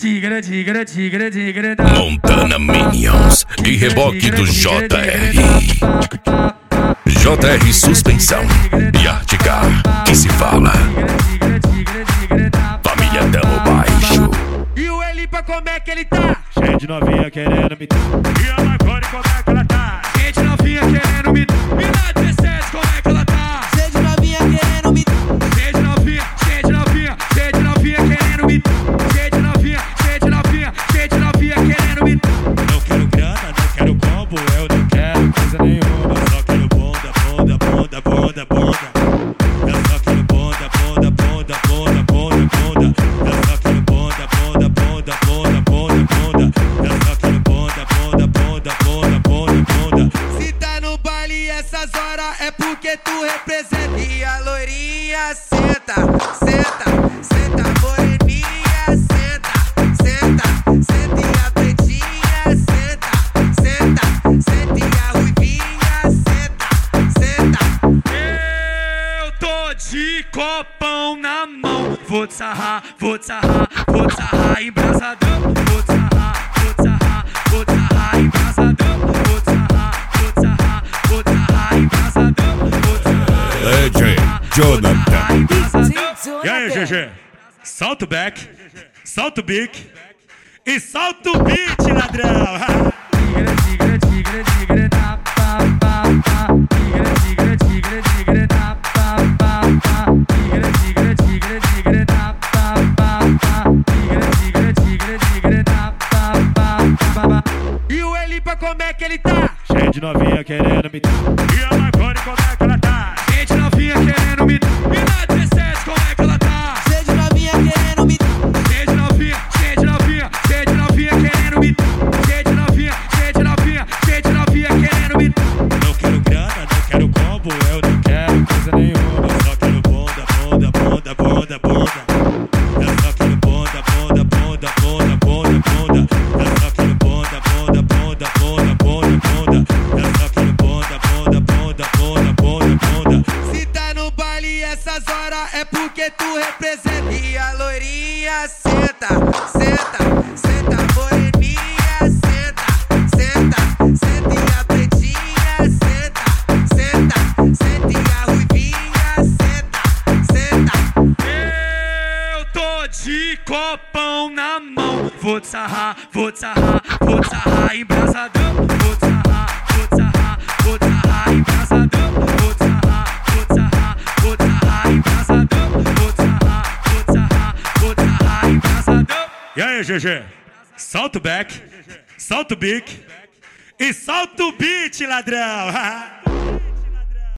Montana Minions e reboque do JR. JR Suspensão e Articar, que se fala. Família Damo Baixo. E o Elipa como é que ele tá? Cheio de novinha querendo me... E a Marconi como é que ela tá? Cheio de novinha querendo me... E na 17 como é que ela tá? Cheio de novinha querendo me... Cheio de novinha, cheio de novinha, cheio de novinha querendo me... Cheio de novinha, cheio de novinha, cheio de novinha querendo me... Não quero grana, não quero combo, eu não quero coisa nenhuma. Só quero bonda, bonda, bonda, bonda, bonda. Eu só quero bonda, bonda, bonda, bonda, bonda, bonda. Eu só quero bonda, bonda, bonda, bonda, bonda, bonda. Eu só quero bonda, bonda, bonda, bonda, bonda, bonda. Se tá no baile essas horas é porque tu representa. E a loirinha senta, senta, senta, moreninha senta, senta, senta. E a pretinha senta, senta, senta. E a ruivinha senta, senta. Eu tô de copão na mão. Vou te sarrar, vou te sarrar, vou te sarrar embrasadão. Vou te sarrar, vou te sarrar, vou te sarrar embrasadão. Vou te sarrar, vou te sarrar, vou te sarrar embrasadão. Vou te sarrar, DJ Jonathan. E aí, GG? Salta o back, salta o bic e salta o beat, ladrão. E o Elipa como é que ele tá? Cheio de novinha querendo me... E a Marconi como é que ela tá? Cheio de novinha querendo me... E na 17 como é que ela tá? Cheio de novinha querendo me... Cheio de novinha, cheio de novinha, cheio de novinha querendo me... Cheio de novinha, cheio de novinha, cheio de novinha querendo me... Não quero grana, não quero combo, eu não quero coisa nenhuma. Só quero bonda, bonda, bonda, bonda, bonda. Eu só quero bonda, bonda, bonda, bonda, bonda, bonda. Eu só quero bonda, bonda, bonda, bonda, bonda, bonda. Eu só quero bonda, bonda, bonda, bonda, bonda, bonda. Se tá no baile essas horas é porque tu representa. E a loirinha senta, senta, senta, moreninha senta, senta, senta. E a pretinha senta, senta, senta. E a ruivinha senta, senta. Eu tô de copão na mão. Vou te sarrar, vou te sarrar, vou te sarrar embrasadão. Vou te sarrar, vou te sarrar, vou te sarrar embrasadão. Vou te sarrar, vou te sarrar, vou te sarrar embrasadão. Vou te sarrar, vou te sarrar, vou te sarrar embrasadão. E aí, GG? Salta o back, salta o bic e salta o beat, ladrão.